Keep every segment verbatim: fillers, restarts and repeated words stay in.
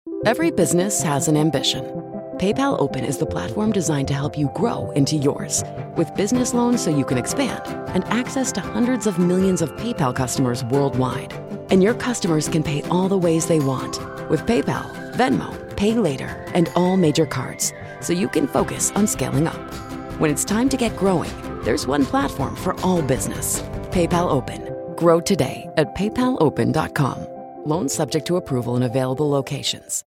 Every business has an ambition. PayPal Open is the platform designed to help you grow into yours. With business loans so you can expand and access to hundreds of millions of PayPal customers worldwide. And your customers can pay all the ways they want with PayPal, Venmo, Pay Later, and all major cards, so you can focus on scaling up. When it's time to get growing, there's one platform for all business. PayPal Open. Grow today at paypal open dot com. Loans subject to approval in available locations.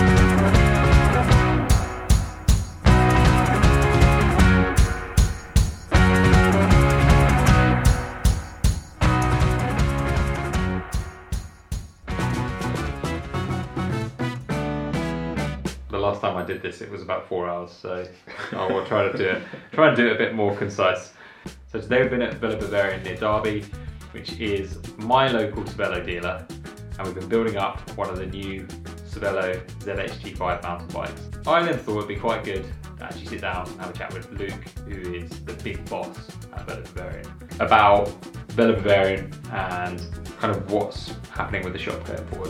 The last time I did this, it was about four hours, so I will try to do it. Try and do it a bit more concise. So today we've been at Villa Bavarian near Derby, which is my local Cervelo dealer, and we've been building up one of the new Cervelo Z H T five mountain bikes. I then thought it'd be quite good to actually sit down and have a chat with Luke, who is the big boss at Villa Bavarian, about Villa Bavarian and kind of what's happening with the shop going forward.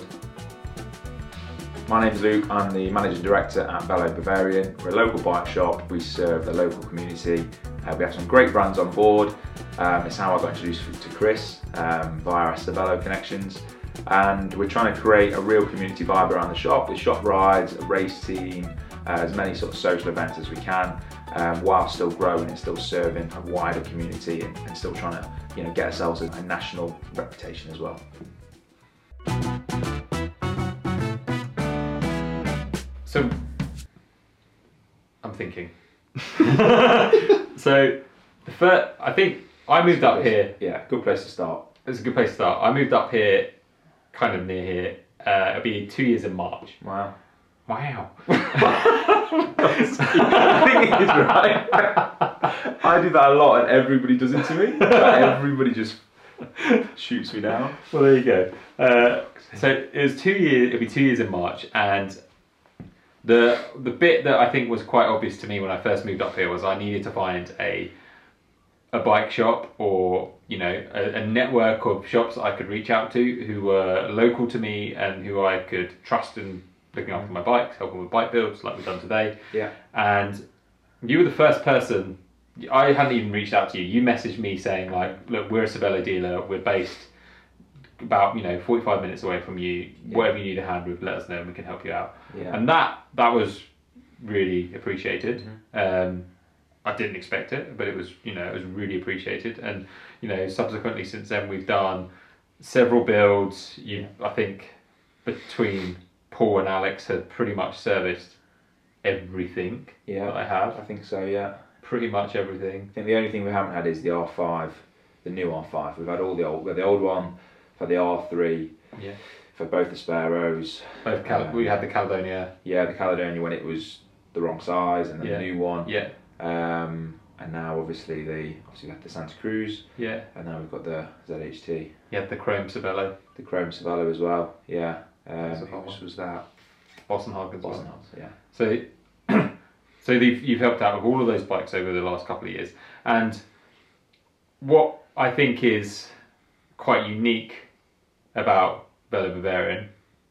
My name's Luke, I'm the Managing Director at Villa Bavarian. We're a local bike shop, we serve the local community. Uh, we have some great brands on board. Um, it's how I got introduced to Chris um, via our Cervelo connections. And we're trying to create a real community vibe around the shop with shop rides, a race team, uh, as many sort of social events as we can, um, while still growing and still serving a wider community and, and still trying to, you know, get ourselves a, a national reputation as well. So, I'm thinking. So, the first, I think I moved up here. Yeah, good place to start. It's a good place to start. I moved up here, kind of near here. Uh, it'll be two years in March. Wow. Wow. I think it is right. I do that a lot and everybody does it to me. Like, everybody just shoots me down. Well, there you go. Uh, so it was two years. It'll be two years in March, and the the bit that I think was quite obvious to me when I first moved up here was I needed to find a a bike shop, or you know, a, a network of shops that I could reach out to who were local to me and who I could trust in looking after my bikes, helping with bike builds like we've done today. Yeah. And you were the first person. I hadn't even reached out to you. You messaged me saying like, look, we're a Cervelo dealer. We're based about, you know, forty-five minutes away from you. Yeah. Whatever you need a hand with, let us know and we can help you out. Yeah. And that that was really appreciated. Mm-hmm. Um, I didn't expect it, but it was, you know, it was really appreciated. And, you know, subsequently since then we've done several builds. You, I think between Paul and Alex had pretty much serviced everything Yeah, that I have. I think so, yeah. Pretty much everything. I think the only thing we haven't had is the R five, the new R five. We've had all the old, we had the old one, we've had the R three, Yeah. for both the Sparrows. Both Cal- Um, we had the Caledonia. Yeah, the Caledonia when it was the wrong size, and then Yeah. the new one. Yeah. Um, and now obviously the obviously we had the Santa Cruz, Yeah. and now we've got the Z H T, You had the Chrome Cervelo. the Chrome Cervelo as well. Yeah. That's a Um, hot who one. was that? Boston Hagen's Boston one. House, yeah. So, so you've, you've helped out with all of those bikes over the last couple of years. And what I think is quite unique about Villa Bavarian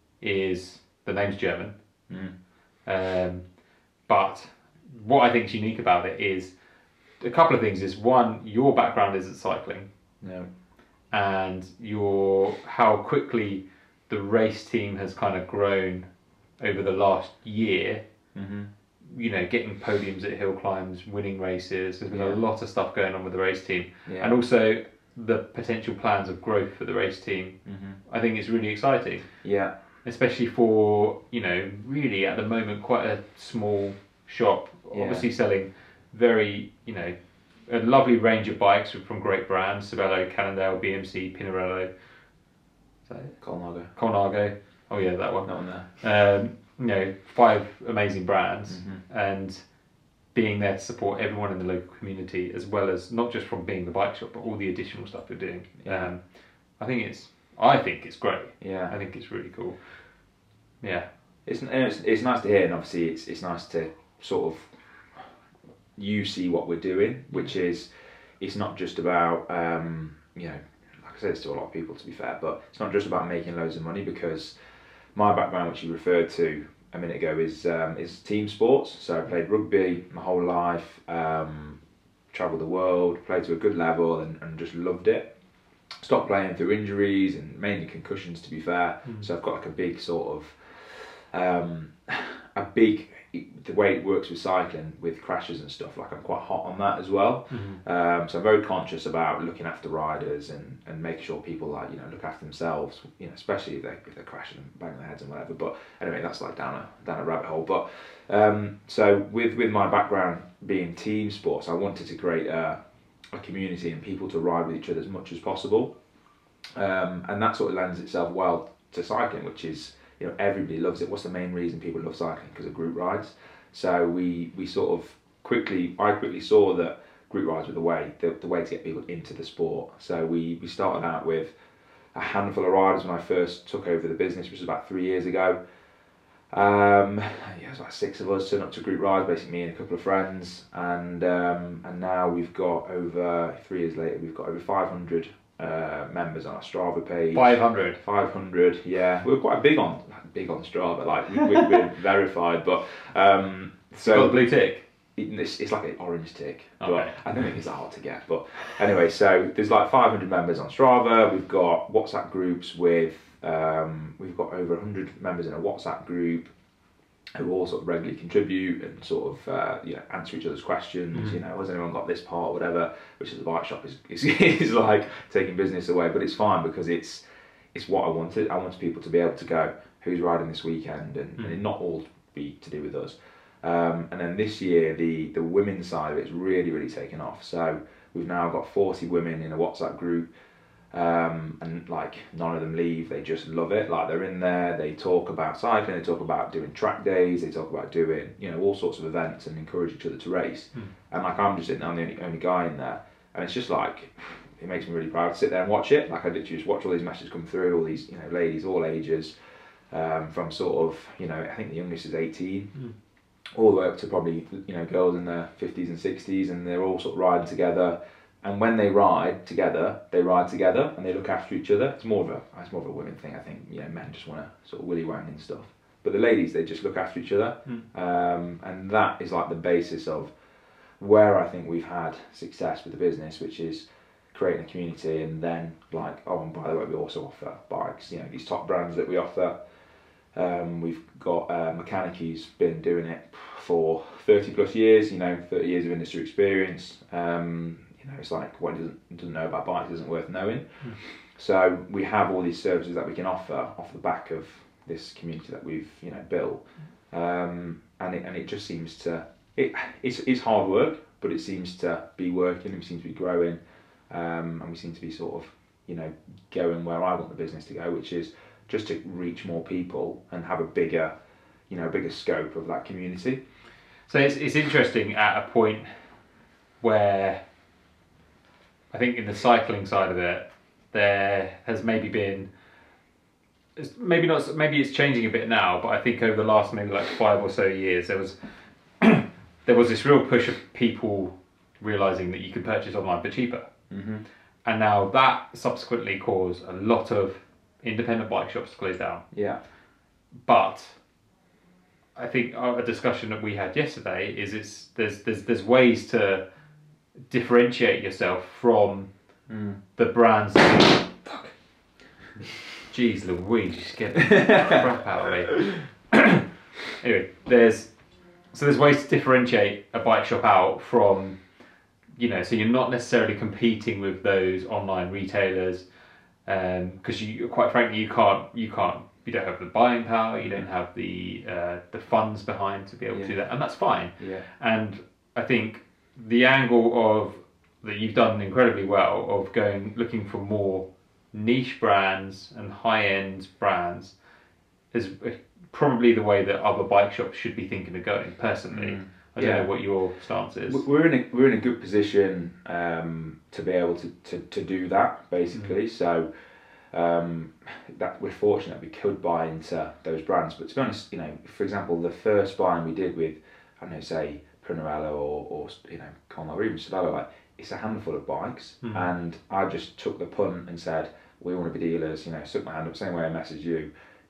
is the name's German. Mm. Um, but what I think is unique about it is a couple of things. Is one, your background isn't cycling, No. and your how quickly the race team has kind of grown over the last year. Mm-hmm. You know, getting podiums at hill climbs, winning races. There's been Yeah. a lot of stuff going on with the race team, Yeah. and also the potential plans of growth for the race team. Mm-hmm. I think it's really exciting, Yeah. especially for, you know, really at the moment quite a small shop. Yeah. Obviously selling very, you know, a lovely range of bikes from great brands: Cervelo, Cannondale, B M C, Pinarello. Is that it? Colnago. Colnago. Oh yeah, that one. Not on there. Um, you know, five amazing brands, Mhm. and being there to support everyone in the local community, as well as not just from being the bike shop, but all the additional stuff we're doing. Yeah. Um, I think it's, I think it's great. Yeah. I think it's really cool. Yeah. It's, it's it's nice to hear, and obviously it's it's nice to sort of you see what we're doing, which is it's not just about um, you know, like I said, it's to a lot of people to be fair, but it's not just about making loads of money, because my background, which you referred to a minute ago, is um, is team sports. So I played rugby my whole life, um, travelled the world, played to a good level, and, and just loved it. Stopped playing through injuries and mainly concussions, to be fair. Mm. So I've got like a big sort of, um, a big, the way it works with cycling, with crashes and stuff, like I'm quite hot on that as well. Mm-hmm. Um, so I'm very conscious about looking after riders and, and making sure people like, you know, look after themselves, you know, especially if, they, if they're crashing and banging their heads and whatever. But anyway, that's like down a, down a rabbit hole. But um, so with, with my background being team sports, I wanted to create a, a community and people to ride with each other as much as possible. Um, and that sort of lends itself well to cycling, which is, you know, everybody loves it. What's the main reason people love cycling? Because of group rides. So we we sort of quickly, I quickly saw that group rides were the way, the, the way to get people into the sport. So we, we started out with a handful of riders when I first took over the business, which was about three years ago. Um, yeah, it was like six of us turned up to group rides, basically me and a couple of friends, and um, and now we've got over three years later, we've got over five hundred uh, members on our Strava page. five hundred. five hundred, yeah. We're quite big on big on Strava, like we, we, we're verified, but um, so got a blue tick. It's, it's like an orange tick, okay. But I don't think it's that hard to get. But anyway, so there's like five hundred members on Strava. We've got WhatsApp groups with. Um, we've got over one hundred members in a WhatsApp group who all sort of regularly contribute and sort of uh, you know, answer each other's questions. Mm-hmm. You know, has anyone got this part or whatever? Which is the bike shop is, is is like taking business away, but it's fine because it's it's what I wanted. I wanted people to be able to go, who's riding this weekend, and, mm-hmm. and it not all be to do with us. Um, and then this year, the the women's side of it's really really taken off. So we've now got forty women in a WhatsApp group. Um, and like none of them leave, they just love it. Like they're in there, they talk about cycling, they talk about doing track days, they talk about doing, you know, all sorts of events and encourage each other to race. Mm. And like I'm just sitting there, I'm the only, only guy in there, and it's just like, it makes me really proud to sit there and watch it. Like I literally just watch all these messages come through, all these, you know, ladies, all ages, um, from sort of, you know, I think the youngest is eighteen, mm. all the way up to probably, you know, girls in their fifties and sixties, and they're all sort of riding together. And when they ride together, they ride together and they look after each other. It's more of a, it's more of a women thing, I think. You know, men just want to sort of willy wang and stuff. But the ladies, they just look after each other. Mm. Um, and that is like the basis of where I think we've had success with the business, which is creating a community and then like, oh, and by the way, we also offer bikes, you know, these top brands that we offer. Um, we've got uh, Mechanic who's been doing it for thirty plus years, you know, thirty years of industry experience. Um, You know, it's like what he doesn't, doesn't know about bikes isn't worth knowing. Mm. So we have all these services that we can offer off the back of this community that we've, you know, built, um, and it and it just seems to it it's it's hard work, but it seems to be working, and we seem to be growing, um, and we seem to be sort of, you know, going where I want the business to go, which is just to reach more people and have a bigger, you know, bigger scope of that community. So it's it's interesting at a point where I think in the cycling side of it, there has maybe been, it's maybe not, maybe it's changing a bit now, but I think over the last maybe like five or so years, there was there was this real push of people realising that you could purchase online for cheaper. Mm-hmm. And now that subsequently caused a lot of independent bike shops to close down. Yeah. But I think a discussion that we had yesterday is it's there's there's there's ways to differentiate yourself from mm. the brands that fuck. Jeez Louise, you scared the crap out of me. Anyway, there's so there's ways to differentiate a bike shop out from, you know, so you're not necessarily competing with those online retailers, because um, you quite frankly you can't you can't you don't have the buying power, you don't have the uh, the funds behind to be able yeah. to do that, and that's fine. Yeah. And I think the angle of that you've done incredibly well of going looking for more niche brands and high-end brands is probably the way that other bike shops should be thinking of going. Personally, mm. I don't yeah. know what your stance is. We're in a we're in a good position um, to be able to, to, to do that basically. Mm. So um, that we're fortunate we could buy into those brands. But to be honest, you know, for example, the first buying we did with, I don't know, say Pinarello or, or you know, Colnell or even Cervelo, like it's a handful of bikes, mm. and I just took the punt and said we want to be dealers. You know, stuck my hand up, same way I messaged you.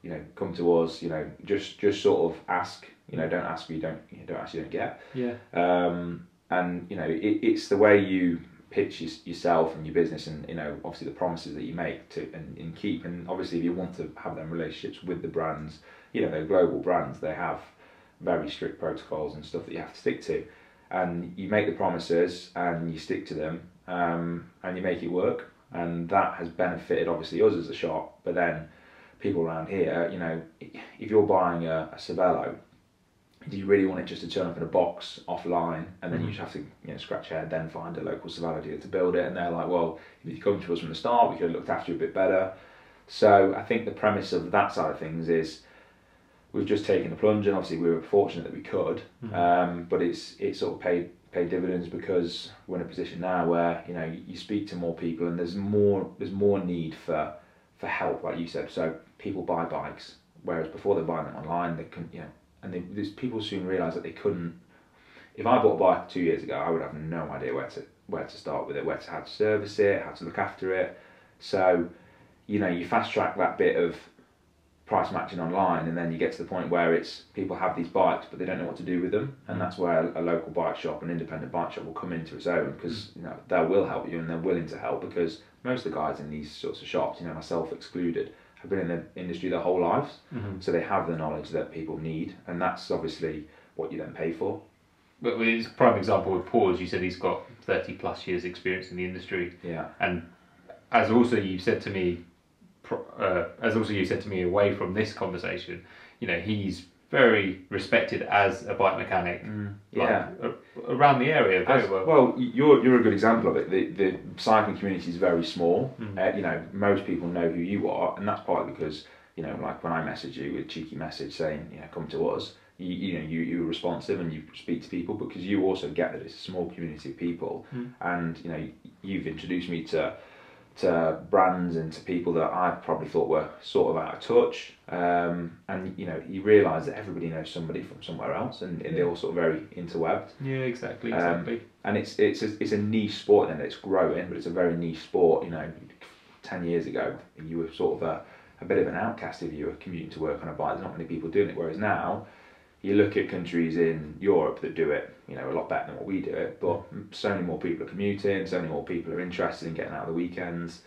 you know, come to us. You know, just just sort of ask. You know, don't ask you don't you don't ask you don't get. Yeah. Um, and you know, it, it's the way you pitch your, yourself and your business, and you know, obviously the promises that you make to and, and keep. And obviously, if you want to have them relationships with the brands, you know, they're global brands. They have very strict protocols and stuff that you have to stick to, and you make the promises and you stick to them, um, and you make it work. And that has benefited obviously us as a shop, but then people around here, you know, if you're buying a, a Cervelo, do you really want it just to turn up in a box offline, and then mm-hmm. you just have to, you know, scratch your head, then find a local Cervelo dealer to build it? And they're like, well, if you come to us from the start, we could have looked after you a bit better. So I think the premise of that side of things is we've just taken the plunge, and obviously we were fortunate that we could, mm-hmm. um, but it's it sort of paid paid dividends because we're in a position now where, you know, you, you speak to more people, and there's more there's more need for for help, like you said. So people buy bikes, whereas before they're buying them online, they couldn't, you know, and they, these people soon realise that they couldn't. If I bought a bike two years ago, I would have no idea where to where to start with it, where to how to service it, how to look after it. So, you know, you fast track that bit of price matching online, and then you get to the point where it's people have these bikes but they don't know what to do with them, and that's where a, a local bike shop, an independent bike shop, will come into its own, because you know they will help you and they're willing to help, because most of the guys in these sorts of shops, you know, myself excluded, have been in the industry their whole lives, mm-hmm. so they have the knowledge that people need, and that's obviously what you then pay for. But it's a prime example with Paul, as you said, he's got thirty plus years experience in the industry, yeah, and as also you said to me Uh, as also you said to me away from this conversation, you know, he's very respected as a bike mechanic, mm, like, yeah, a, around the area very as, well. Well, you're you're a good example of it. The the cycling community is very small. Mm. Uh, you know, most people know who you are, and that's partly because, you know, like when I message you with a cheeky message saying, you know, come to us, you you know you you're responsive and you speak to people, because you also get that it's a small community of people, mm. and you know you've introduced me to. to brands and to people that I probably thought were sort of out of touch, um, and you know you realise that everybody knows somebody from somewhere else, and, and they're all sort of very interwebbed. Yeah, exactly, exactly. Um, and it's it's a, it's a niche sport, and it's growing, but it's a very niche sport. You know, ten years ago you were sort of a, a bit of an outcast if you were commuting to work on a bike. There's not many people doing it, whereas now you look at countries in Europe that do it, you know, a lot better than what we do it, but so many more people are commuting, so many more people are interested in getting out of the weekends,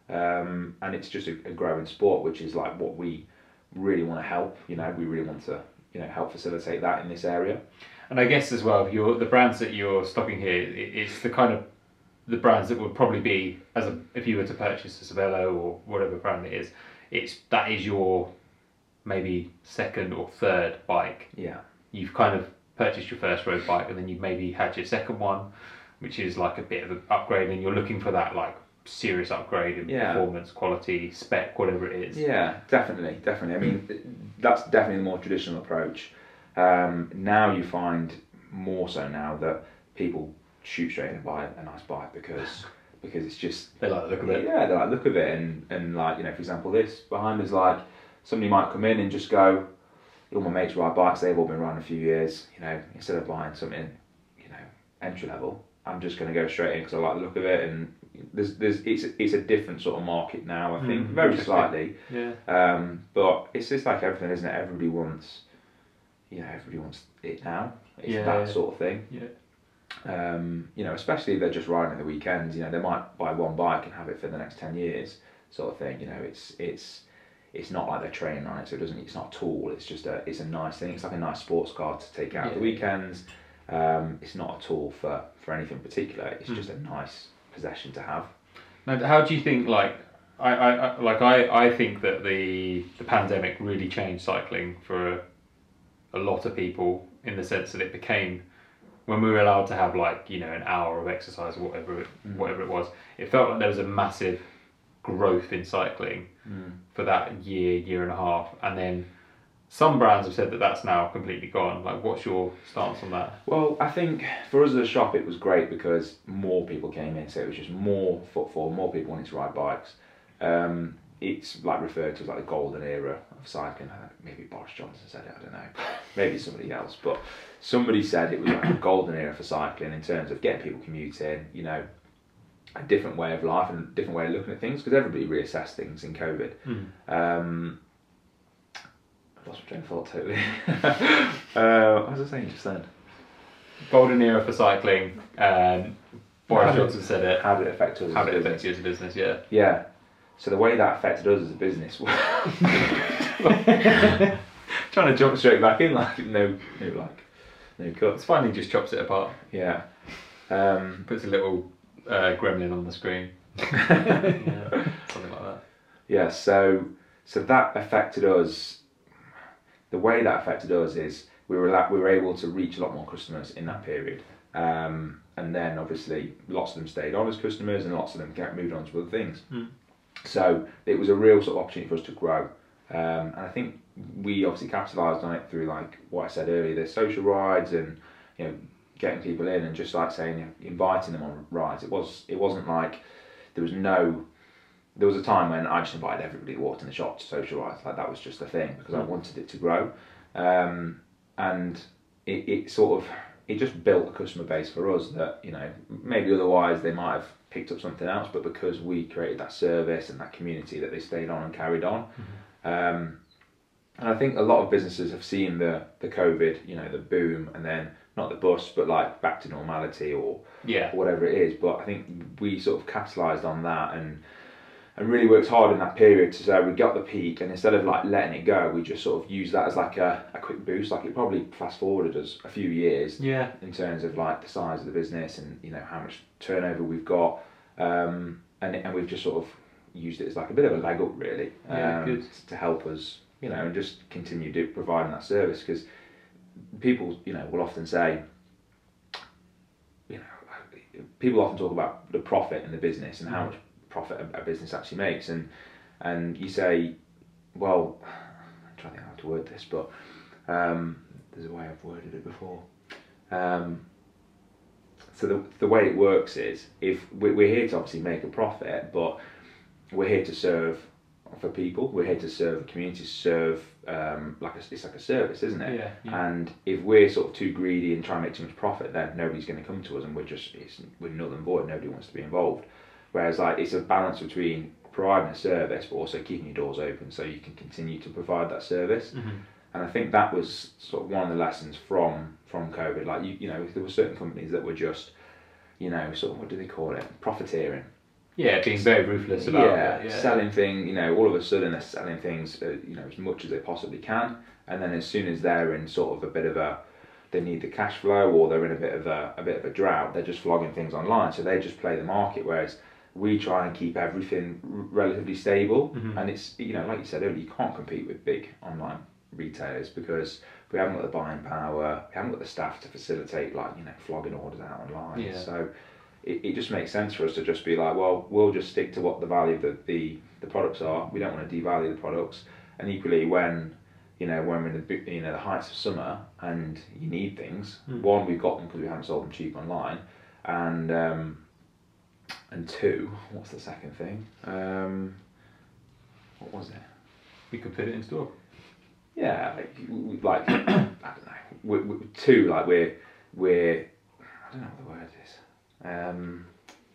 um, and it's just a, a growing sport, which is like what we really want to help, you know, we really want to, you know, help facilitate that in this area. And I guess as well, you're, the brands that you're stocking here, it, it's the kind of, the brands that would probably be, as a, if you were to purchase a Cervelo or whatever brand it is, it's, that is your maybe second or third bike. Yeah. You've kind of purchased your first road bike, and then you've maybe had your second one, which is like a bit of an upgrade, and you're looking for that like serious upgrade in yeah. performance, quality, spec, whatever it is. Yeah, definitely, definitely. I mean, that's definitely the more traditional approach. Um, now you find more so now that people shoot straight in and buy a nice bike because because it's just they like the look of it. Yeah, they like the look of it, and and like, you know, for example, this behind us, like somebody might come in and just go, all my mates ride bikes, they've all been riding a few years, you know, instead of buying something, you know, entry level, I'm just going to go straight in because I like the look of it, and there's there's it's it's a different sort of market now, I think, mm, very slightly. Yeah. Um, but it's just like everything, isn't it? Everybody wants, you know, everybody wants it now. It's yeah. that sort of thing. Yeah. Um, you know, especially if they're just riding at the weekends, you know, they might buy one bike and have it for the next ten years, sort of thing. You know, it's it's it's not like they're training on it, so it doesn't. It's not a tool. It's just a it's a nice thing. It's like a nice sports car to take out yeah. at the weekends. Um, it's not a tool for for anything particular. It's mm. just a nice possession to have. Now, how do you think? Like, I, I like I, I think that the the pandemic really changed cycling for a, a lot of people, in the sense that it became, when we were allowed to have like, you know, an hour of exercise or whatever it, mm. whatever it was, it felt like there was a massive growth in cycling mm. for that year, year and a half, and then some brands have said that that's now completely gone. Like, what's your stance on that? Well, I think for us as a shop, it was great because more people came in, so it was just more footfall, more people wanting to ride bikes. Um, it's like referred to as like the golden era of cycling. Maybe Boris Johnson said it, I don't know. Maybe somebody else, but somebody said it was like a golden era for cycling in terms of getting people commuting, you know, a different way of life and a different way of looking at things, because everybody reassessed things in COVID. Mm. Um, lost my train of thought totally. uh, what was I saying just then? Golden era for cycling. Um, Boris Johnson said it. How did it affect us? How as did a it business? affect you as a business? Yeah. Yeah. So the way that affected us as a business, trying to jump straight back in, like no, no, like no cuts. It's fine. He just chops it apart. Yeah. Um, Puts a little uh, gremlin on the screen. Yeah, something like that. yeah. So so that affected us. The way that affected us is we were la- we were able to reach a lot more customers in that period. Um, and then obviously lots of them stayed on as customers and lots of them get moved on to other things. Mm. So it was a real sort of opportunity for us to grow. Um, and I think we obviously capitalised on it through like what I said earlier, the social rides and, you know, getting people in and just like saying, you know, inviting them on rides. It was, it wasn't like there was no, there was a time when I just invited everybody who walked in the shop to social rides. Like that was just a thing because mm. I wanted it to grow. Um, and it, it sort of, it just built a customer base for us that, you know, maybe otherwise they might have picked up something else, but because we created that service and that community that they stayed on and carried on. Mm-hmm. Um, and I think a lot of businesses have seen the, the COVID, you know, the boom and then not the bust, but like back to normality or yeah. whatever it is. But I think we sort of capitalised on that and and really worked hard in that period to say we got the peak, and instead of like letting it go, we just sort of used that as like a, a quick boost. Like it probably fast forwarded us a few years yeah. in terms of like the size of the business and, you know, how much turnover we've got, um, and and we've just sort of used it as like a bit of a leg up really, um, yeah, good. to help us, you know, and just continue do, providing that service because people, you know, will often say, you know, people often talk about the profit in the business and how much profit a, a business actually makes, and and you say, well, I'm trying to think how to word this, but um, there's a way I've worded it before. Um, so the the way it works is, if we, we're here to obviously make a profit, but we're here to serve for people. We're here to serve the community, serve um, like a, it's like a service, isn't it? Yeah, yeah. And if we're sort of too greedy and try and make too much profit, then nobody's going to come to us, and we're just it's, we're null and void. Nobody wants to be involved. Whereas like it's a balance between providing a service but also keeping your doors open so you can continue to provide that service. Mm-hmm. And I think that was sort of one of the lessons from from COVID. Like you you know, there were certain companies that were just, you know, sort of what do they call it? Profiteering. Yeah, being very ruthless about yeah, it. Yeah, selling things, you know, all of a sudden they're selling things, uh, you know, as much as they possibly can, and then as soon as they're in sort of a bit of a, they need the cash flow or they're in a bit of a, a bit of a drought, they're just flogging things online, so they just play the market, whereas we try and keep everything r- relatively stable, mm-hmm. and it's, you know, like you said earlier, you can't compete with big online retailers because we haven't got the buying power, we haven't got the staff to facilitate, like, you know, flogging orders out online, yeah. so It, it just makes sense for us to just be like, well, we'll just stick to what the value of the, the, the products are. We don't want to devalue the products. And equally, when you know when we're in the you know the heights of summer and you need things, mm. one, we've got them because we haven't sold them cheap online, and um, and two, what's the second thing? Um, what was it? We could put it in store. Yeah, like like I don't know. We, we, two, like we're we're I don't know what the word is. Um,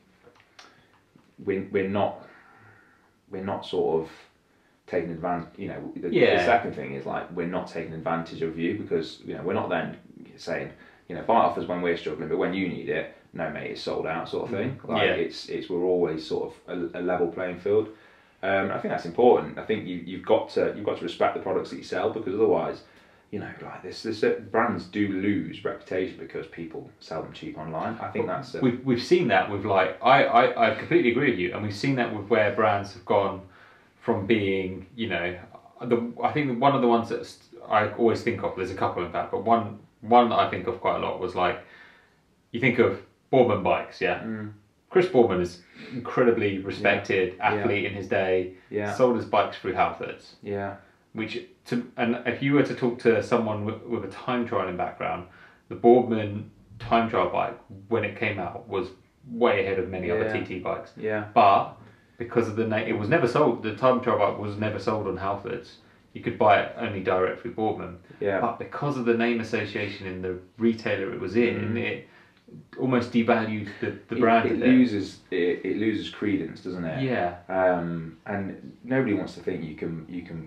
we're, we're not we're not sort of taking advantage, you know, the, yeah. the second thing is like we're not taking advantage of you because, you know, we're not then saying, you know, buy it off us when we're struggling, but when you need it, no mate, it's sold out sort of thing. Like yeah. it's it's we're always sort of a, a level playing field. Um, I think that's important. I think you you've got to you've got to respect the products that you sell, because otherwise, you know, like this, this brands do lose reputation because people sell them cheap online. I think that's... A... We've, we've seen that with like, I, I, I completely agree with you, and we've seen that with where brands have gone from being, you know, the I think one of the ones that I always think of, there's a couple in fact, but one, one that I think of quite a lot was like, you think of Boardman bikes, yeah? Mm. Chris Boardman is incredibly respected yeah. athlete yeah. in his day, yeah. sold his bikes through Halfords. Yeah. Which to and if you were to talk to someone with, with a time trialing background, the Boardman time trial bike when it came out was way ahead of many yeah. other T T bikes. Yeah. But because of the name, it was never sold. The time trial bike was never sold on Halfords. You could buy it only direct through Boardman. Yeah. But because of the name association in the retailer it was in, mm. it almost devalued the, the brand. It, it loses it, it loses credence, doesn't it? Yeah. Um, and nobody wants to think you can you can.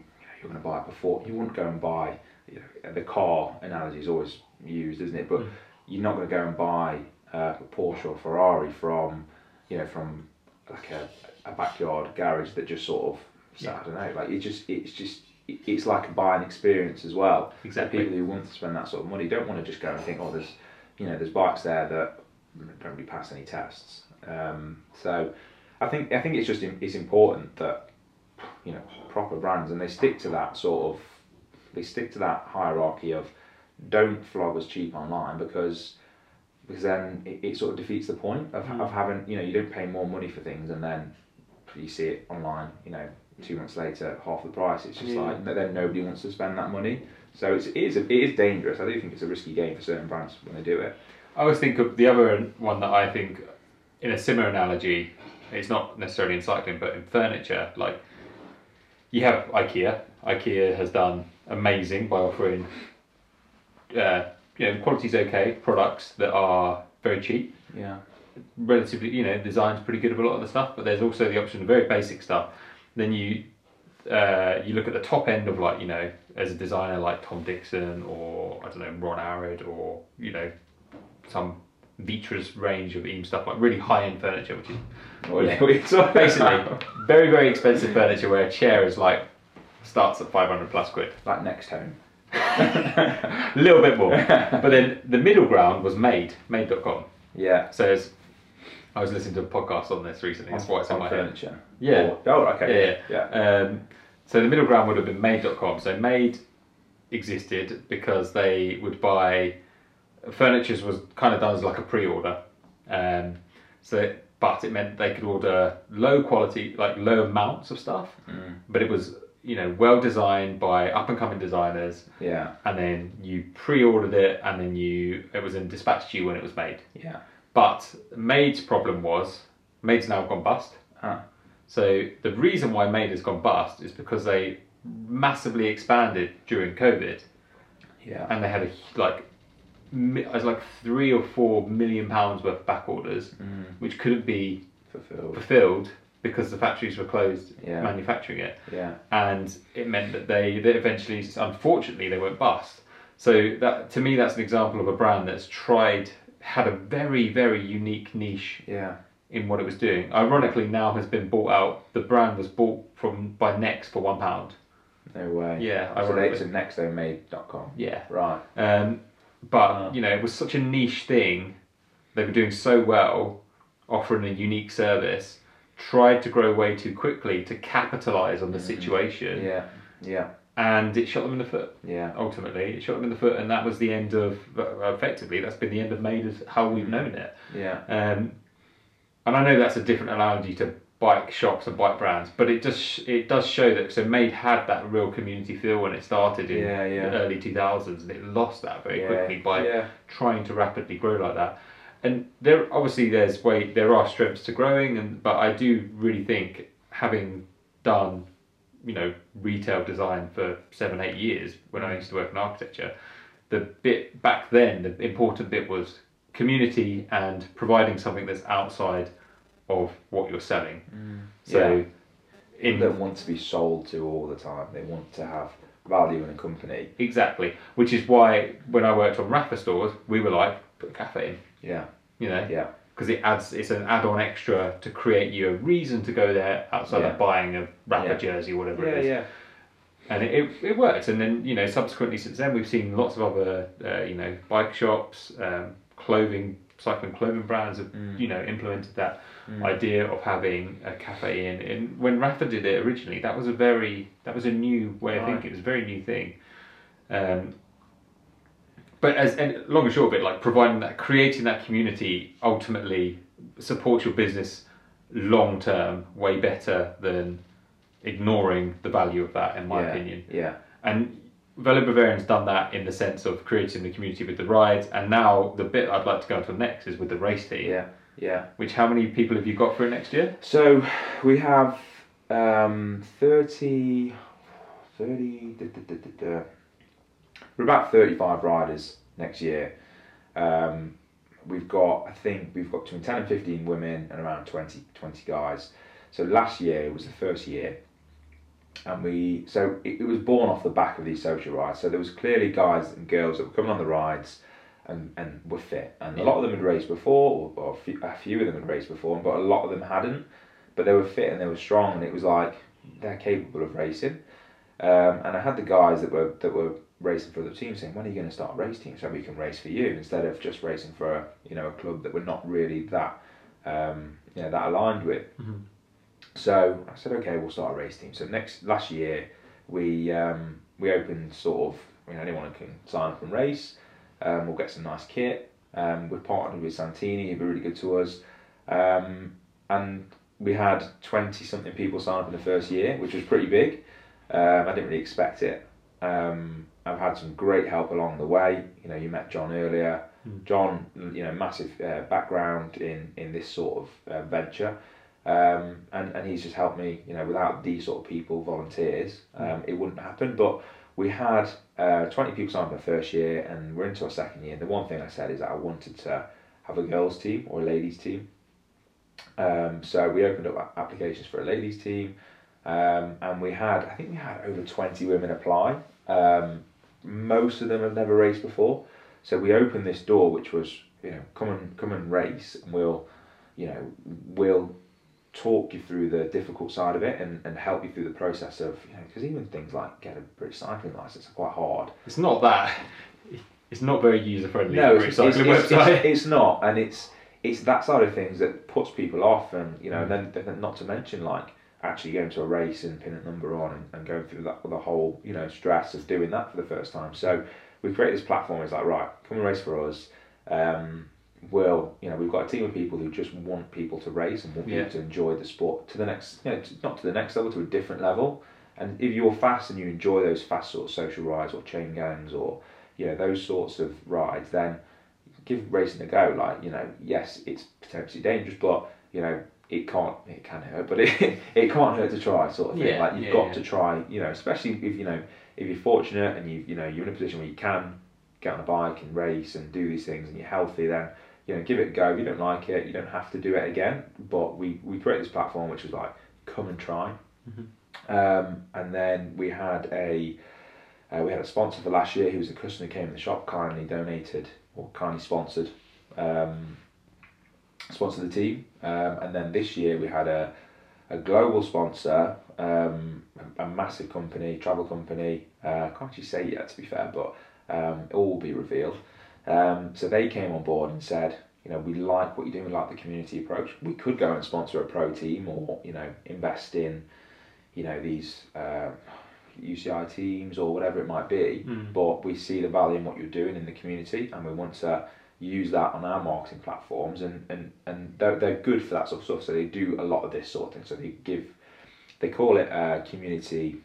you're going to buy it before. You wouldn't go and buy, you know, the car analogy is always used, isn't it? But mm. you're not going to go and buy uh, a Porsche or Ferrari from, you know, from like a, a backyard garage that just sort of, yeah. I don't know, like it just, it's just, it's like a buying experience as well. Exactly. So people who want to spend that sort of money don't want to just go and think, oh, there's, you know, there's bikes there that don't really pass any tests. Um, so I think I think it's just it's important that, you know, proper brands, and they stick to that sort of, they stick to that hierarchy of don't flog us cheap online, because because then it, it sort of defeats the point of, mm. of having, you know, you don't pay more money for things and then you see it online, you know, two months later, half the price. It's just yeah. like, then nobody wants to spend that money. So it's, it, is, it is dangerous. I do think it's a risky game for certain brands when they do it. I always think of the other one that I think, in a similar analogy, it's not necessarily in cycling, but in furniture, like, you have IKEA. IKEA has done amazing by offering, uh, you know, quality's okay, products that are very cheap. Yeah. Relatively, you know, design's pretty good of a lot of the stuff, but there's also the option of very basic stuff. Then you uh, you look at the top end of, like, you know, as a designer like Tom Dixon or, I don't know, Ron Arad, or, you know, some Vitra's range of Eames stuff, like really high-end furniture, which is well, yeah. basically very, very expensive furniture where a chair is like, starts at five hundred plus quid. Like Next Home. A little bit more. But then the middle ground was Made, made dot com. Yeah. So it's, I was listening to a podcast on this recently. That's why it's on my furniture. Head. Yeah. Oh, okay. Yeah. yeah. yeah. Um, so the middle ground would have been Made dot com. So Made existed because they would buy, furniture was kind of done as like a pre-order. Um, so, but it meant they could order low quality, like low amounts of stuff, mm. but it was, you know, well designed by up and coming designers. Yeah. And then you pre-ordered it, and then you it was in dispatched to you when it was made. Yeah. But Made's problem was, Made's now gone bust. Huh. So the reason why Made has gone bust is because they massively expanded during COVID. Yeah. And they had a like, it was like three or four million pounds worth of back orders, mm. which couldn't be fulfilled. fulfilled because the factories were closed yeah. manufacturing it. Yeah. And it meant that they, they eventually, unfortunately, they went bust. So that, to me, that's an example of a brand that's tried, had a very, very unique niche yeah. in what it was doing. Ironically, now has been bought out. The brand was bought from by Next for one pound. No way. Yeah. So they, it's a next though made dot com. Yeah. Right. Um, but uh, you know, it was such a niche thing. They were doing so well, offering a unique service. Tried to grow way too quickly to capitalise on the mm. situation. Yeah. Yeah. And it shot them in the foot. Yeah. Ultimately, it shot them in the foot, and that was the end of. Effectively, that's been the end of Made as how we've known it. Yeah. Um, and I know that's a different analogy to bike shops and bike brands, but it does it does show that. So Made had that real community feel when it started in yeah, yeah. the early two thousands, and it lost that very yeah. quickly by yeah. trying to rapidly grow like that. And there obviously there's way there are strengths to growing, and but I do really think, having done, you know, retail design for seven, eight years when I used to work in architecture, the bit back then, the important bit was community and providing something that's outside of what you're selling. Mm. So, yeah. in, they don't want to be sold to all the time. They want to have value in a company. Exactly, which is why when I worked on Rafa stores, we were like, put a cafe in. Yeah. You know. Yeah. Because it adds, it's an add-on extra to create you a reason to go there outside yeah. of buying a Rafa yeah. jersey or whatever yeah, it is. Yeah. And it, it, it worked. And then, you know, subsequently since then, we've seen lots of other, uh, you know, bike shops, um, clothing, cycling clothing brands have, mm. you know, implemented that mm. idea of having a cafe in. And when Rafa did it originally, that was a very, that was a new way of right. thinking. It was a very new thing. Um, But as and long and short of it, like providing that, creating that community ultimately supports your business long term way better than ignoring the value of that, in my yeah, opinion. Yeah. And Velo Bavarian's done that in the sense of creating the community with the rides, and now the bit I'd like to go on to next is with the race team. Yeah. Yeah. Which, how many people have you got for it next year? So we have um, thirty, thirty. Da, da, da, da, da. We're about thirty-five riders next year. Um, we've got, I think, we've got between ten and fifteen women and around twenty, twenty guys. So last year was the first year and we so it, it was born off the back of these social rides. So there was clearly guys and girls that were coming on the rides and, and were fit, and yeah. a lot of them had raced before, or, or a, few, a few of them had raced before, but a lot of them hadn't. But they were fit and they were strong, and it was like they're capable of racing. Um, and I had the guys that were that were racing for the team saying, "When are you going to start a race team so we can race for you instead of just racing for a, you know a club that we're not really that um, you know that aligned with?" Mm-hmm. So I said, "Okay, we'll start a race team." So next last year we um, we opened sort of, you know anyone can sign up and race. Um, we'll get some nice kit. Um, we've partnered with Santini, who've been really good to us, um, and we had twenty something people sign up in the first year, which was pretty big. Um, I didn't really expect it. Um, I've had some great help along the way. You know, you met John earlier. Mm. John, you know, massive uh, background in, in this sort of uh, venture, um, and and he's just helped me. You know, without these sort of people, volunteers, um, mm. it wouldn't happen. But we had uh, twenty people sign up in the first year, and we're into our second year. The one thing I said is that I wanted to have a girls' team or a ladies' team. Um, so we opened up applications for a ladies' team, um, and we had, I think we had over twenty women apply. Um, most of them have never raced before, so we opened this door, which was, you know, come and come and race, and we'll, you know, we'll talk you through the difficult side of it and, and help you through the process of, you know, because even things like get a British cycling license are quite hard. It's not that. It's not very user friendly. No, it's, it's, cycling it's, website. It's, it's not, and it's it's that side of things that puts people off, and you know, Mm. then, then not to mention like actually going to a race and pinning a number on and, and going through that the whole, you know, stress of doing that for the first time. So we created this platform. It's like, right, come and race for us. Um, we'll, you know, we've got a team of people who just want people to race and want Yeah. people to enjoy the sport to the next, you know, to, not to the next level, to a different level. And if you're fast and you enjoy those fast sort of social rides or chain gangs or, you know, those sorts of rides, then give racing a go. Like, you know, yes, it's potentially dangerous, but you know, it can't, it can hurt, but it it can't hurt to try, sort of thing. Yeah, like you've yeah, got yeah. to try, you know, especially if you know if you're fortunate and you you know you're in a position where you can get on a bike and race and do these things and you're healthy, then you know give it a go. If you don't like it, you don't have to do it again. But we we created this platform which was like, come and try. Mm-hmm. Um, and then we had a uh, we had a sponsor for last year who was a customer who came in the shop, kindly donated or kindly sponsored. Um, sponsor the team, um, and then this year we had a a global sponsor, um, a, a massive company, travel company. Uh, I can't actually say yet, to be fair, but um, it all will be revealed. Um, so they came on board and said, you know, we like what you're doing, we like the community approach. We could go and sponsor a pro team, or you know, invest in, you know, these uh, U C I teams or whatever it might be. Mm. But we see the value in what you're doing in the community, and we want to use that on our marketing platforms, and, and, and they're, they're good for that sort of stuff. So they do a lot of this sort of thing. So they give, they call it uh, community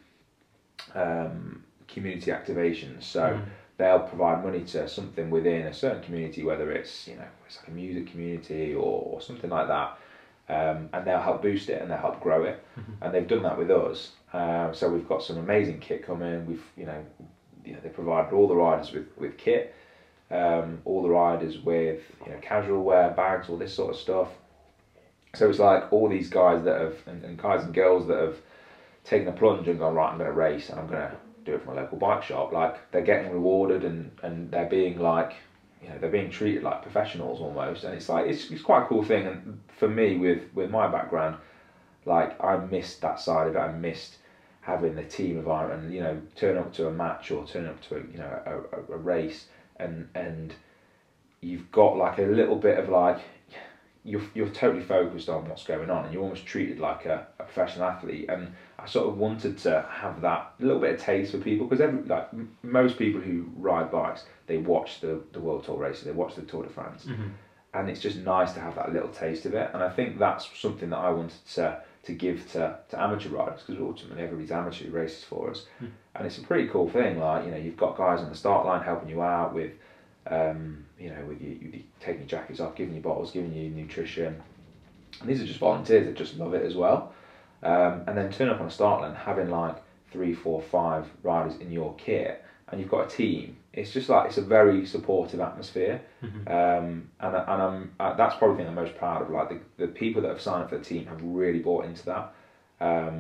um, community activations. So mm. they'll provide money to something within a certain community, whether it's, you know, it's like a music community or, or something like that, um, and they'll help boost it and they'll help grow it. Mm-hmm. And they've done that with us. Uh, so we've got some amazing kit coming. We've, you know, you know they provided all the riders with, with kit. Um, all the riders with, you know, casual wear, bags, all this sort of stuff. So it's like all these guys that have, and, and guys and girls that have taken a plunge and gone, right, I'm going to race and I'm going to do it for my local bike shop. Like, they're getting rewarded, and, and they're being like, you know, they're being treated like professionals almost. And it's like, it's, it's quite a cool thing. And for me, with, with my background, like, I missed that side of it. I missed having the team environment, and, you know, turn up to a match or turn up to a, you know, a, a, a race. And and you've got like a little bit of like, you're you're totally focused on what's going on, and you're almost treated like a, a professional athlete. And I sort of wanted to have that little bit of taste for people, because every like m- most people who ride bikes, they watch the the World Tour races, they watch the Tour de France, mm-hmm. and it's just nice to have that little taste of it. And I think that's something that I wanted to to give to, to amateur riders, because ultimately everybody's amateur who races for us. Mm. And it's a pretty cool thing. Like, you know, you've got guys on the start line helping you out with, um, you know, with you, you taking your jackets off, giving you bottles, giving you nutrition. And these are just volunteers that just love it as well. Um, and then turn up on a start line, having like three, four, five riders in your kit, and you've got a team. It's just like, it's a very supportive atmosphere. Mm-hmm. Um, and and I'm uh, that's probably the thing I'm most proud of. Like, the, the people that have signed up for the team have really bought into that. Um,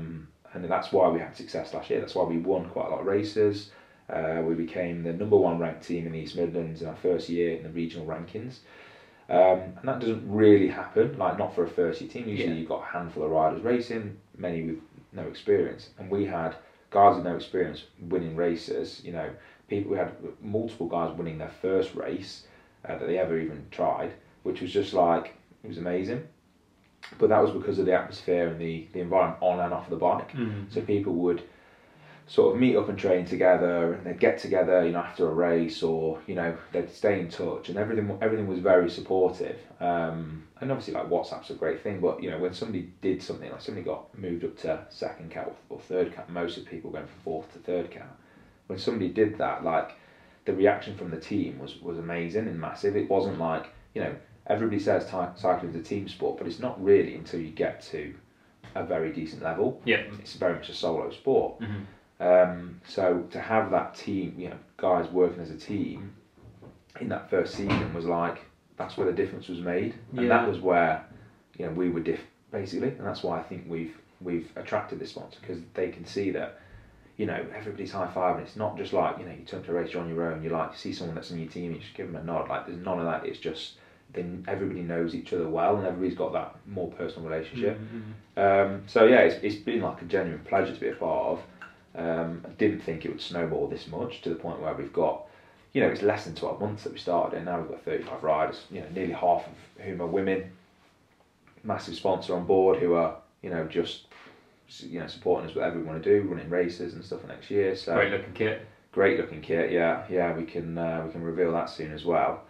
and that's why we had success last year. That's why we won quite a lot of races. Uh, we became the number one ranked team in the East Midlands in our first year in the regional rankings. Um, and that doesn't really happen, like not for a first year team. Usually yeah. you've got a handful of riders racing, many with no experience. And we had guys with no experience winning races. You know, people, we had multiple guys winning their first race uh, that they ever even tried, which was just like, it was amazing. But that was because of the atmosphere and the, the environment on and off the bike. Mm-hmm. So people would sort of meet up and train together, and they'd get together, you know, after a race, or you know, they'd stay in touch, and everything everything was very supportive. Um, and obviously, like WhatsApp's a great thing, but you know, when somebody did something, like somebody got moved up to second cat or third cat, most of the people going from fourth to third cat. When somebody did that, like the reaction from the team was was amazing and massive. It wasn't like, you know, everybody says ty- cycling is a team sport, but it's not really until you get to a very decent level. Yeah, it's very much a solo sport. Mm-hmm. Um, so to have that team, you know, guys working as a team in that first season was like, that's where the difference was made, and yeah. that was where, you know, we were diff basically, and that's why I think we've we've attracted this sponsor, because they can see that, you know, everybody's high fiving. It's not just like, you know, you turn to a race, you're on your own, you like you see someone that's in your team, you just give them a nod. Like there's none of that. It's just then everybody knows each other well, and everybody's got that more personal relationship. Mm-hmm. um, so yeah, it's it's been like a genuine pleasure to be a part of. Um, I didn't think it would snowball this much, to the point where we've got, you know, it's less than twelve months that we started, and now we've got thirty-five riders, you know, nearly half of whom are women. Massive sponsor on board who are, you know, just, you know, supporting us with whatever we want to do, running races and stuff for next year. So great looking kit. Great looking kit, yeah, yeah. We can uh, we can reveal that soon as well.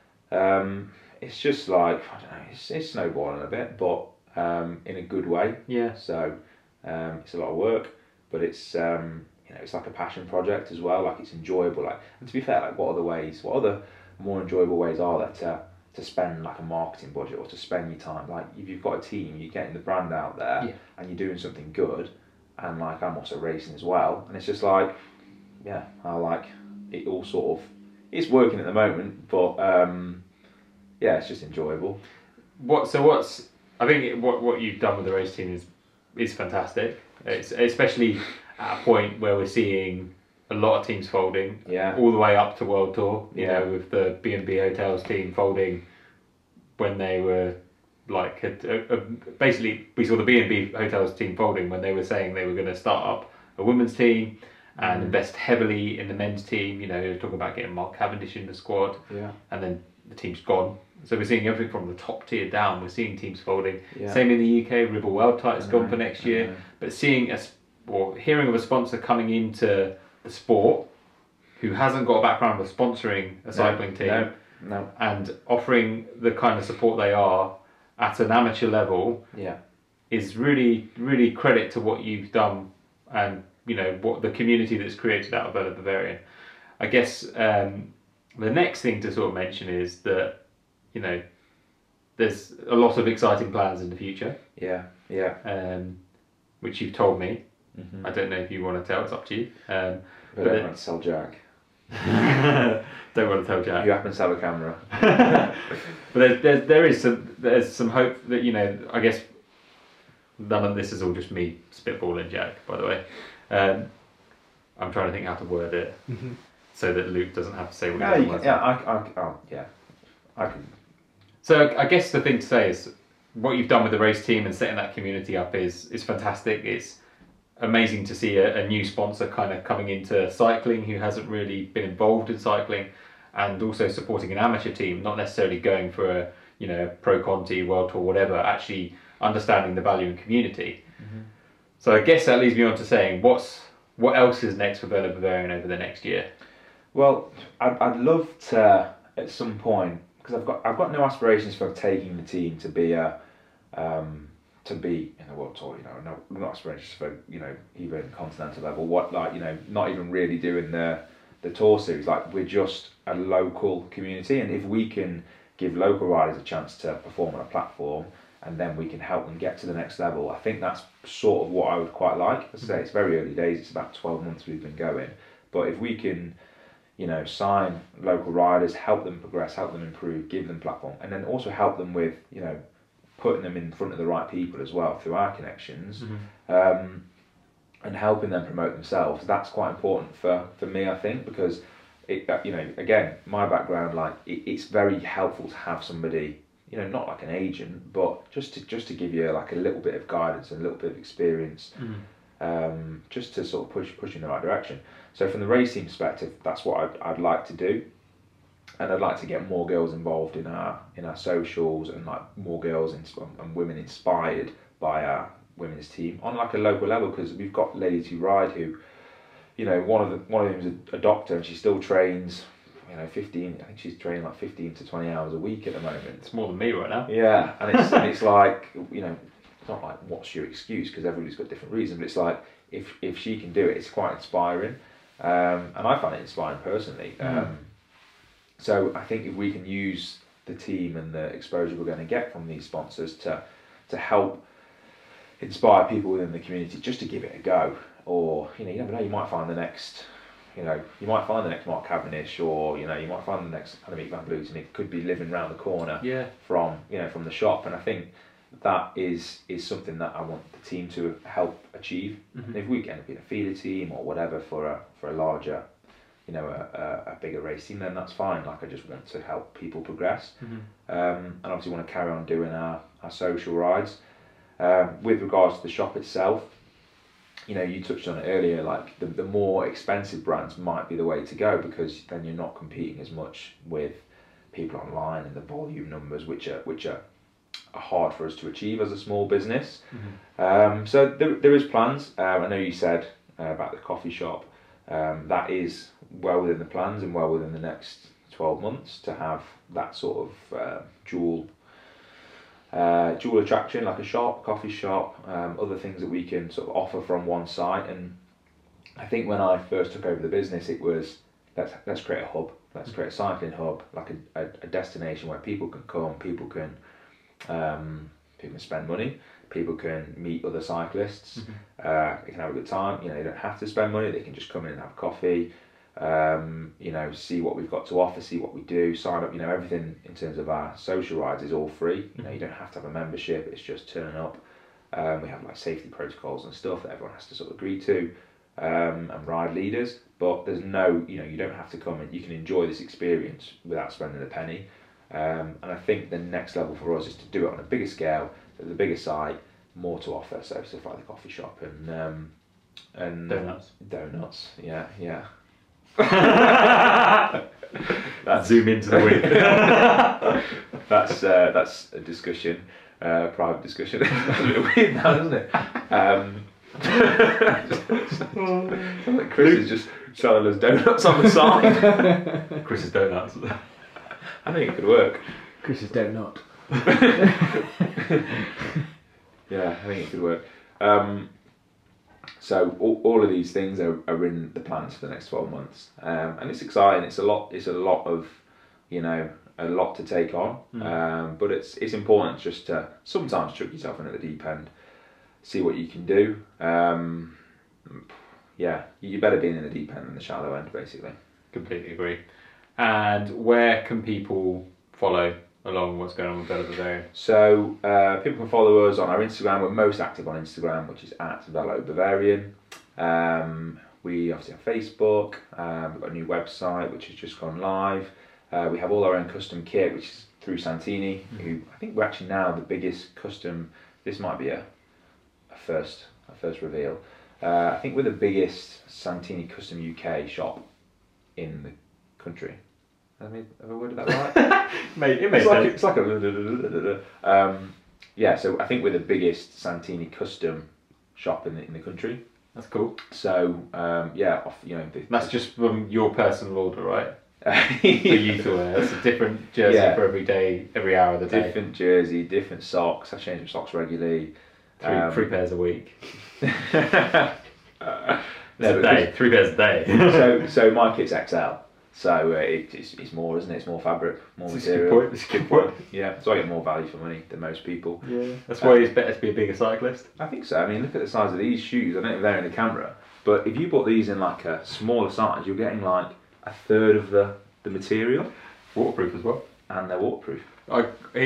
Um, it's just like, I don't know, it's, it's snowballing a bit, but um, in a good way. Yeah. So um, it's a lot of work. But it's um, you know, it's like a passion project as well. Like it's enjoyable. Like, and to be fair, like what other ways, what other more enjoyable ways are there to to spend like a marketing budget, or to spend your time? Like if you've got a team, you're getting the brand out there, yeah. and you're doing something good. And like I'm also racing as well, and it's just like, yeah, I like it all sort of. It's working at the moment, but um, yeah, it's just enjoyable. What so what's I think it, what what you've done with the race team is is fantastic. It's especially at a point where we're seeing a lot of teams folding, yeah. all the way up to World Tour. You yeah. know, with the B and B Hotels team folding when they were like a, a, a, basically we saw the B and B Hotels team folding when they were saying they were going to start up a women's team and mm. invest heavily in the men's team. You know, they were talking about getting Mark Cavendish in the squad, yeah. and then the team's gone. So we're seeing everything from the top tier down. We're seeing teams folding. Yeah. Same in the U K. Ribble World Title's gone for next year. But seeing a or hearing of a sponsor coming into the sport who hasn't got a background of sponsoring a cycling no, team, no, no. and offering the kind of support they are at an amateur level, yeah. is really really credit to what you've done, and you know what the community that's created out of Velo Bavarian. I guess um, the next thing to sort of mention is that, you know, there's a lot of exciting plans in the future. Yeah, yeah. Um, which you've told me. Mm-hmm. I don't know if you want to tell. It's up to you. Um, but, but I don't want to tell Jack. Don't want to tell Jack. You happen to have a camera. But there's, there's there is some there's some hope that, you know, I guess none of this is all just me spitballing, Jack. By the way, um, I'm trying to think how to word it mm-hmm. so that Luke doesn't have to say what. No, he you can, yeah, I, I, oh, yeah, I can. So I guess the thing to say is what you've done with the race team and setting that community up is is fantastic. It's amazing to see a, a new sponsor kind of coming into cycling who hasn't really been involved in cycling, and also supporting an amateur team, not necessarily going for a, you know, Pro Conti, World Tour, whatever, actually understanding the value in community. Mm-hmm. So I guess that leads me on to saying, what's what else is next for Velo Bavarian over the next year? Well, I'd, I'd love to, at some point, because I've got I've got no aspirations for taking the team to be a um, to be in the World Tour. You know, no, not aspirations for, you know, even continental level. What, like, you know, not even really doing the the tour series. Like, we're just a local community, and if we can give local riders a chance to perform on a platform, and then we can help them get to the next level, I think that's sort of what I would quite like. As I say, it's very early days. It's about twelve months we've been going, but if we can, you know, sign local riders, help them progress, help them improve, give them platform, and then also help them with, you know, putting them in front of the right people as well through our connections. Mm-hmm. Um, and helping them promote themselves, that's quite important for, for me, I think, because it, you know, again, my background, like it, it's very helpful to have somebody, you know, not like an agent, but just to just to give you like a little bit of guidance and a little bit of experience, mm. um, just to sort of push push in the right direction. So from the racing perspective, that's what I'd, I'd like to do, and I'd like to get more girls involved in our in our socials, and like more girls in, and women inspired by our women's team on like a local level, because we've got ladies who ride who, you know, one of the one of them is a, a doctor, and she still trains, you know, fifteen. I think she's training like fifteen to twenty hours a week at the moment. It's more than me right now. Yeah, and it's and it's like, you know, it's not like what's your excuse, because everybody's got different reasons. But it's like if if she can do it, it's quite inspiring, um, and I find it inspiring personally. Mm. Um, so I think if we can use the team and the exposure we're going to get from these sponsors to to help inspire people within the community just to give it a go, or you know, you never know, you might find the next, you know, you might find the next Mark Cavendish, or you know, you might find the next Annemiek van Vleuten, and it could be living round the corner yeah. from, you know, from the shop. And I think that is is something that I want the team to help achieve. Mm-hmm. And if we end up being a feeder team or whatever for a for a larger, you know, a, a, a bigger race team, then that's fine. Like, I just want to help people progress, mm-hmm. um, and obviously want to carry on doing our, our social rides. Um, with regards to the shop itself, you know, you touched on it earlier, like the, the more expensive brands might be the way to go, because then you're not competing as much with people online and the volume numbers, which are which are, are hard for us to achieve as a small business. Mm-hmm. Um, so there, there is plans. Um, I know you said uh, about the coffee shop. Um, that is well within the plans and well within the next twelve months to have that sort of uh, dual Uh, dual attraction, like a shop, coffee shop, um, other things that we can sort of offer from one site. And I think when I first took over the business, it was let's let's create a hub, let's create a cycling hub, like a, a, a destination where people can come, people can um, people can spend money, people can meet other cyclists, mm-hmm. uh, they can have a good time. You know, they don't have to spend money; they can just come in and have coffee. Um, you know, see what we've got to offer, see what we do, sign up. You know, everything in terms of our social rides is all free. You know, you don't have to have a membership, it's just turning up. Um, we have like safety protocols and stuff that everyone has to sort of agree to, um, and ride leaders, but there's no, you know, you don't have to come and you can enjoy this experience without spending a penny. Um, and I think the next level for us is to do it on a bigger scale, at the bigger site, more to offer, so stuff like the coffee shop and um, and donuts. Donuts, yeah, yeah. That's zoom into the week. that's uh, that's a discussion, uh, private discussion. That's a bit weird now, isn't it? Um, like Chris is just selling us donuts on the side. Chris's donuts. I think it could work. Chris's donut. Yeah, I think it could work. Um, So all, all of these things are, are in the plans for the next twelve months, um, and it's exciting. It's a lot. It's a lot of, you know, a lot to take on. Mm. Um, but it's it's important just to sometimes chuck yourself in at the deep end, see what you can do. Um, yeah, you better be in the deep end than the shallow end, basically. Completely agree. And where can people follow along what's going on with Velo Bavarian? So uh, people can follow us on our Instagram. We're most active on Instagram, which is at Velo Bavarian. Um, we obviously have Facebook. Um, we've got a new website which has just gone live. Uh, we have all our own custom kit, which is through Santini, mm-hmm. who I think we're actually now the biggest custom. This might be a, a first a first reveal. Uh, I think we're the biggest Santini custom U K shop in the country. Have I, have I worded that right? Mate, it makes it's like sense. It's like a... Um, yeah, so I think we're the biggest Santini custom shop in the, in the country. That's cool. So, um, yeah, off, you know... The, That's just from your personal order, right? For you to wear. It's a different jersey yeah. for every day, every hour of the day. Different jersey, different socks. I change my socks regularly. Three, um, three pairs a week. uh, no, a day, three pairs a day. so, so my kit's X L. So uh, it, it's, it's more, isn't it? It's more fabric, more That's material. A good point. That's a good point. Yeah, so I get more value for money than most people. Yeah, that's why um, it's better to be a bigger cyclist. I think so. I mean, look at the size of these shoes. I don't know if they're in the camera, but if you bought these in like a smaller size, you're getting like a third of the, the material. Waterproof as well. And they're waterproof. I, he's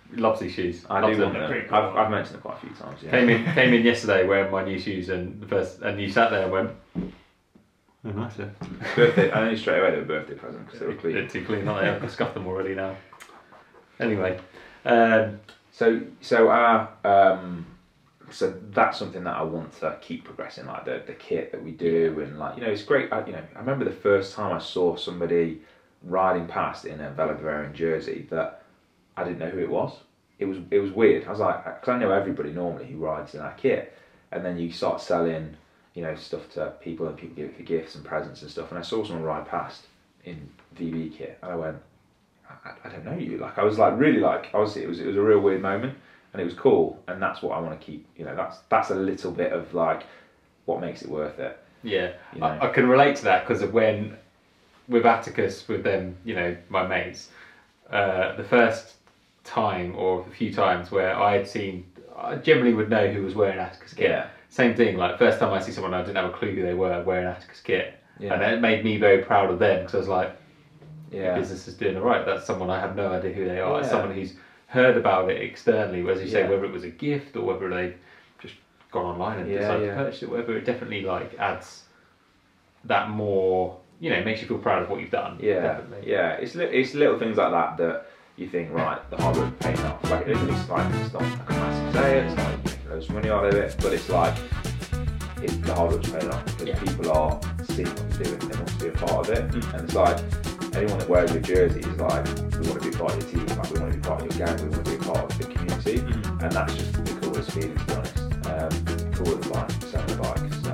Loves these shoes. I Loves do want them. them. I've, I've mentioned it quite a few times. Yeah. Came in, came in yesterday wearing my new shoes, and the first, and you sat there and went, "Oh, nice." Yeah. Birthday. I knew straight away they were birthday present because they were clean. They're too clean, aren't they? I've scuffed them already now. Anyway, um, So, so our, um, so that's something that I want to keep progressing, like the the kit that we do, and like you know, it's great. I, you know, I remember the first time I saw somebody riding past in a Velo Bavarian jersey that I didn't know who it was. It was it was weird. I was like, because I know everybody normally who rides in that kit, and then you start selling, you know, stuff to people, and people give it for gifts and presents and stuff. And I saw someone ride past in V B kit, and I went, I, I don't know you. Like I was like really like obviously it was it was a real weird moment, and it was cool, and that's what I want to keep. You know, that's that's a little bit of like what makes it worth it. yeah, You know? I, I can relate to that because of when with Atticus, with them, you know, my mates, uh, the first time or a few times where I had seen, I generally would know who was wearing Atticus kit. Yeah. Same thing, like first time I see someone I didn't have a clue who they were wearing Atticus kit. Yeah. And it made me very proud of them because I was like, Yeah. business is doing all right. That's someone I have no idea who they are. It's Yeah. someone who's heard about it externally, as you say, Yeah. whether it was a gift or whether they've just gone online and Yeah, decided yeah. to purchase it, whatever. It definitely like adds that more, you know, makes you feel proud of what you've done. Yeah, definitely. yeah. It's li- it's little things like that that you think, right, the hard work paying off. Like it's like it's not like a massive sale, it's not like you make loads of money out of it, but it's like it's the hard work's paying off because Yeah. people are seeing what you're doing, they want to be a part of it, Mm. and it's like anyone that wears your jersey is like, we want to be part of your team, like we want to be part of your gang, we want to be a part of the community, Mm. and that's just the coolest feeling, to be honest. Um, cooler than like selling a bike. So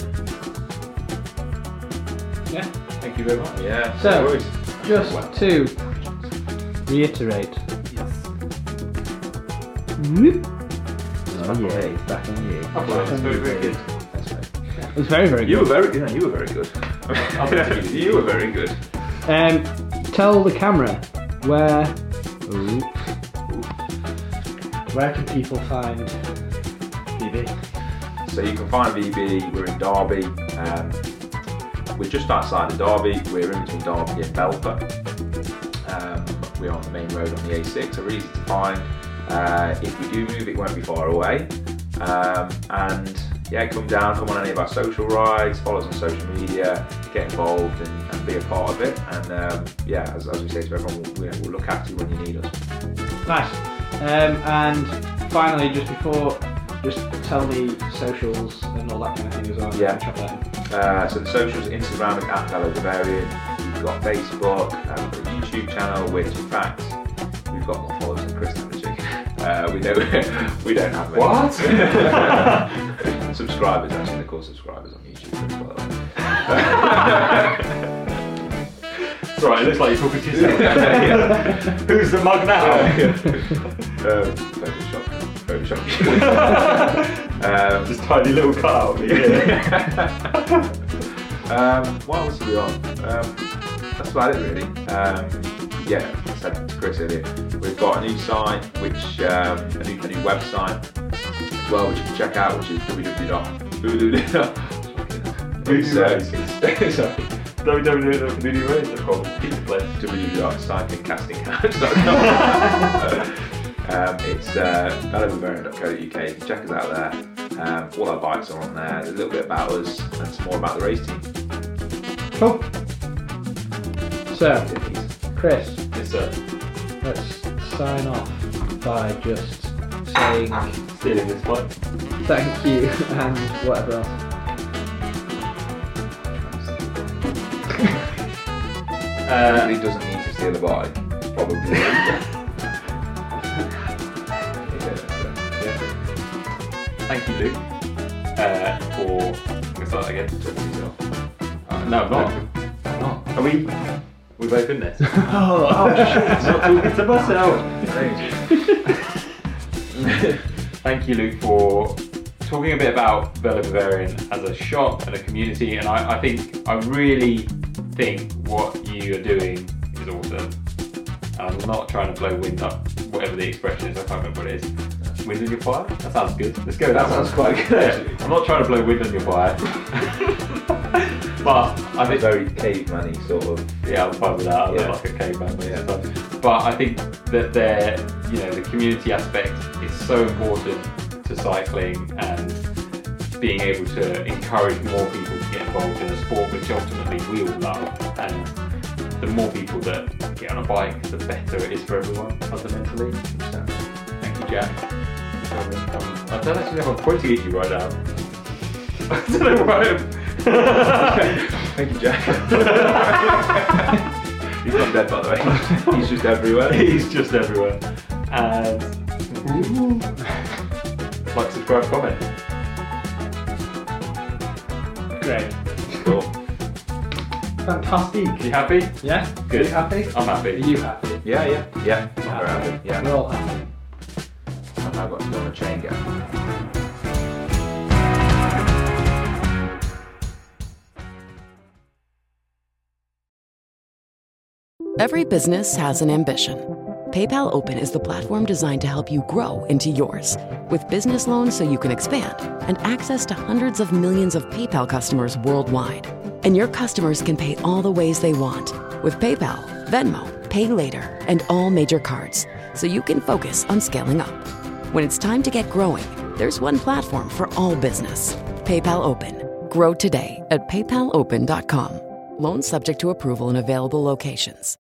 Yeah. Thank you very much. yeah, So, no worries. Just Well, to reiterate. Yes. Whoop. back on me, back on you. Oh, well, that's very, very good. Thanks, mate. It was very, very You good. were very, you know, you were very good. You were very good. Um, tell the camera where. Ooh, where can people find V B? So you can find V B. We're in Derby. Um, we're just outside of Derby. We're in between Derby and Belper. Um, we're on the main road on the A six. So we're easy to find. Uh, if we do move, it won't be far away. Um, and yeah, come down, come on any of our social rides, follow us on social media, get involved and, and be a part of it. And um, yeah, as, as we say to everyone, we'll, we'll look after you when you need us. Nice. Um, and finally, just before, just tell me socials and all that kind of thing as well. Yeah. Chop that in. Uh, so the socials, Instagram is at Velo Bavarian. We've got Facebook, um, we've got a YouTube channel, which in fact we've got more followers than Chris, haven't we? Uh, we don't we don't have many. What? Subscribers, actually, they're called subscribers on YouTube as well. It's alright, it looks like you're talking to yourself. Who's the mug now? um, Photoshop. Photoshop. um, Just tiny little cutout. Yeah. Um, what else are we on? Um, that's about it really. Um, yeah, I said to Chris earlier, we've got a new site, which um, a, new, a new website as well, which you can check out, which is www dot w w w dot community race dot com. Keep the place. www dot cycling casting couch dot com. Um, it's uh, velo bavarian dot co dot u k. You can check us out there. Um, all our bikes are on there. There's a little bit about us and some more about the race team. Cool. So, Chris, Yes, sir. let's sign off by just saying Stealing this one. thank you and whatever else. Uh, He doesn't need to steal a bike. It's probably thank you, Luke, uh, for. I'm gonna start again. Uh, no, I'm not. I'm not. Are we? We both in this? Oh, Oh shit! It's not talking to myself. Thank you, Luke, for talking a bit about Velo Bavarian as a shop and a community. And I, I think I really think what you are doing is awesome. And I'm not trying to blow wind up whatever the expression is. I can't remember what it is. Wind on your fire? That sounds good. Let's go with that. That one. sounds quite good, Yeah. actually. I'm not trying to blow wind on your fire. But I think Very caveman-y sort of. yeah, I'm fine with that. I look Yeah. like a caveman most Yeah. of the time. But I think that there, you know, the community aspect is so important to cycling and being able to encourage more people to get involved in a sport which ultimately we all love. And the more people that get on a bike, the better it is for everyone fundamentally. So, thank you, Jack. Um, I don't actually know if I'm pointing at you right now. I don't know why I'm... Thank you, Jack. He's not dead, by the way. He's just everywhere. He's just everywhere. And like, subscribe, comment. Great. Cool. Fantastic. You happy? Yeah? Good. Are you happy? I'm Are happy. you happy? Yeah, yeah, yeah. I'm very happy. Yeah. We're all happy. I've now got to go on a chain gang. Every business has an ambition. PayPal Open is the platform designed to help you grow into yours. With business loans so you can expand and access to hundreds of millions of PayPal customers worldwide. And your customers can pay all the ways they want with PayPal, Venmo, Pay Later, and all major cards, so you can focus on scaling up. When it's time to get growing, there's one platform for all business. PayPal Open. Grow today at paypal open dot com. Loans subject to approval in available locations.